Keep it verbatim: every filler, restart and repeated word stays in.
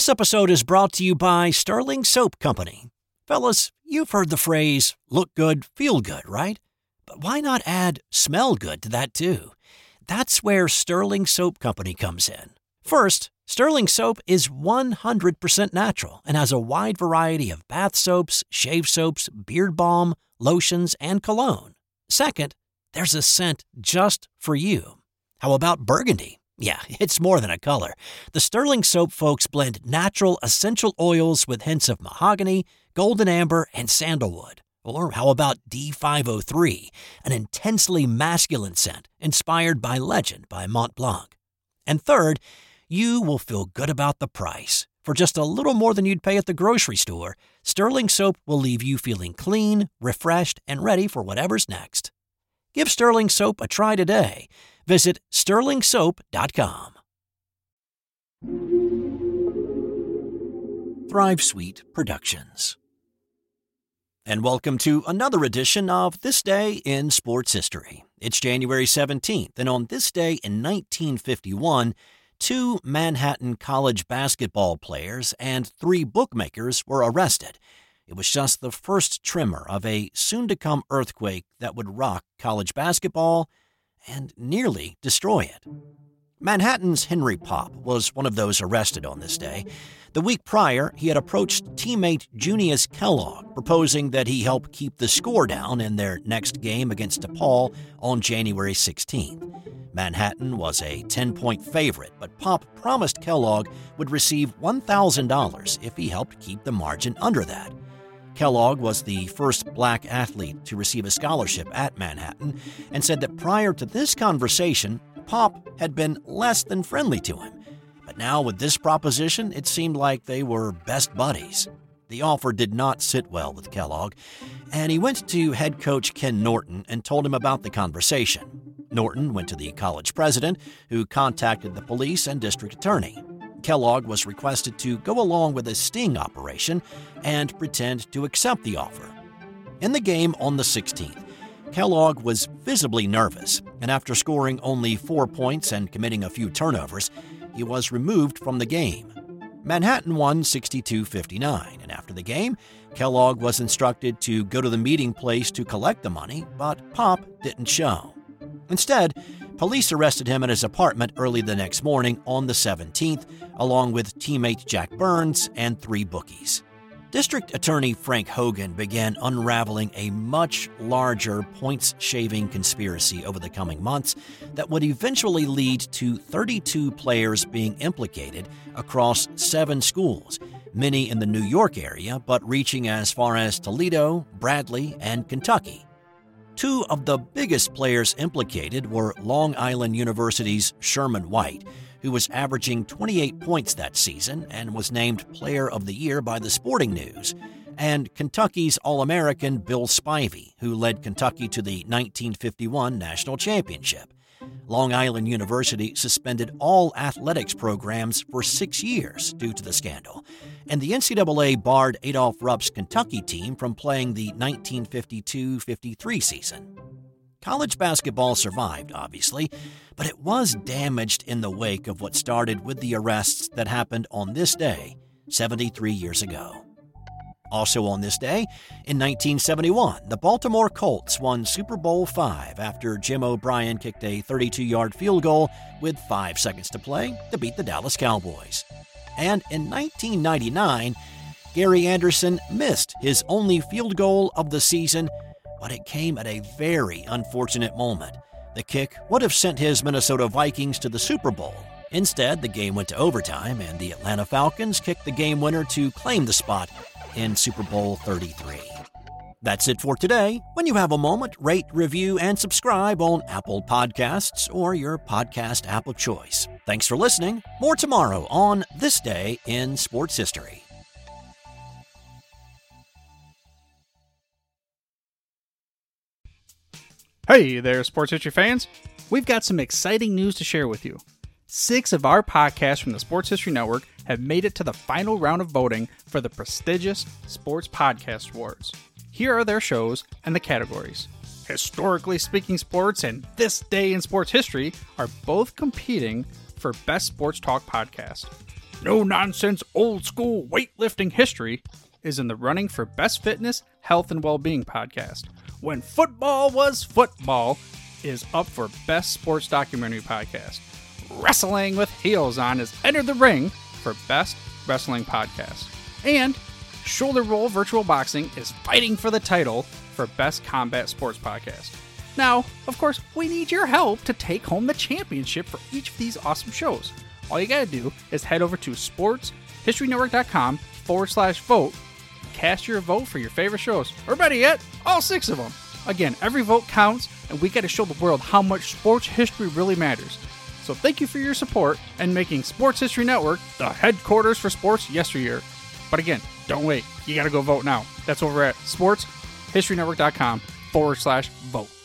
This episode is brought to you by Sterling Soap Company. Fellas, you've heard the phrase, look good, feel good, right? But why not add smell good to that too? That's where Sterling Soap Company comes in. First, Sterling Soap is one hundred percent natural and has a wide variety of bath soaps, shave soaps, beard balm, lotions, and cologne. Second, there's a scent just for you. How about burgundy? Yeah, it's more than a color. The Sterling Soap folks blend natural essential oils with hints of mahogany, golden amber, and sandalwood. Or how about D five oh three, an intensely masculine scent inspired by Legend by Mont Blanc. And third, you will feel good about the price. For just a little more than you'd pay at the grocery store, Sterling Soap will leave you feeling clean, refreshed, and ready for whatever's next. Give Sterling Soap a try today. Visit sterling soap dot com. Thrive Suite Productions. And welcome to another edition of This Day in Sports History. It's January seventeenth, and on this day in nineteen fifty-one, two Manhattan college basketball players and three bookmakers were arrested. It was just the first tremor of a soon-to-come earthquake that would rock college basketball and nearly destroy it. Manhattan's Henry Pop was one of those arrested on this day. The week prior, he had approached teammate Junius Kellogg, proposing that he help keep the score down in their next game against DePaul on January sixteenth. Manhattan was a ten-point favorite, but Pop promised Kellogg would receive one thousand dollars if he helped keep the margin under that. Kellogg was the first black athlete to receive a scholarship at Manhattan and said that prior to this conversation, Pop had been less than friendly to him. But now with this proposition, it seemed like they were best buddies. The offer did not sit well with Kellogg, and he went to head coach Ken Norton and told him about the conversation. Norton went to the college president, who contacted the police and district attorney. Kellogg was requested to go along with a sting operation and pretend to accept the offer. In the game on the sixteenth, Kellogg was visibly nervous, and after scoring only four points and committing a few turnovers, he was removed from the game. Manhattan won sixty-two fifty-nine, and after the game, Kellogg was instructed to go to the meeting place to collect the money, but Pop didn't show. Instead, police arrested him at his apartment early the next morning on the seventeenth, along with teammate Jack Burns and three bookies. District Attorney Frank Hogan began unraveling a much larger points-shaving conspiracy over the coming months that would eventually lead to thirty-two players being implicated across seven schools, many in the New York area, but reaching as far as Toledo, Bradley, and Kentucky. Two of the biggest players implicated were Long Island University's Sherman White, who was averaging twenty-eight points that season and was named Player of the Year by the Sporting News, and Kentucky's All-American Bill Spivey, who led Kentucky to the nineteen fifty-one National Championship. Long Island University suspended all athletics programs for six years due to the scandal, and the N C double A barred Adolph Rupp's Kentucky team from playing the nineteen fifty-two fifty-three season. College basketball survived, obviously, but it was damaged in the wake of what started with the arrests that happened on this day, seventy-three years ago. Also on this day, in nineteen seventy-one, the Baltimore Colts won Super Bowl five after Jim O'Brien kicked a thirty-two-yard field goal with five seconds to play to beat the Dallas Cowboys. And in nineteen ninety-nine, Gary Anderson missed his only field goal of the season, but it came at a very unfortunate moment. The kick would have sent his Minnesota Vikings to the Super Bowl. Instead, the game went to overtime, and the Atlanta Falcons kicked the game winner to claim the spot in Super Bowl thirty-three. That's it for today. When you have a moment, rate, review, and subscribe on Apple Podcasts or your podcast app of choice. Thanks for listening. More tomorrow on This Day in Sports History. Hey there, sports history fans. We've got some exciting news to share with you. Six of our podcasts from the Sports History Network have made it to the final round of voting for the prestigious Sports Podcast Awards. Here are their shows and the categories. Historically Speaking Sports and This Day in Sports History are both competing for Best Sports Talk Podcast. no-nonsense, old-school weightlifting history is in the running for Best Fitness, Health, and Wellbeing podcast. When Football Was Football is up for Best Sports Documentary Podcast. Wrestling with Heels On has entered the ring for Best Wrestling Podcast. And Shoulder Roll Virtual Boxing is fighting for the title for Best Combat Sports Podcast. Now, of course, we need your help to take home the championship for each of these awesome shows. All you gotta do is head over to sportshistorynetwork.com forward slash vote. Cast your vote for your favorite shows, or better yet, all six of them. Again, every vote counts, and we gotta show the world how much sports history really matters. So thank you for your support and making Sports History Network the headquarters for sports yesteryear. But again, don't wait. You gotta go vote now. That's over at sportshistorynetwork.com forward slash vote.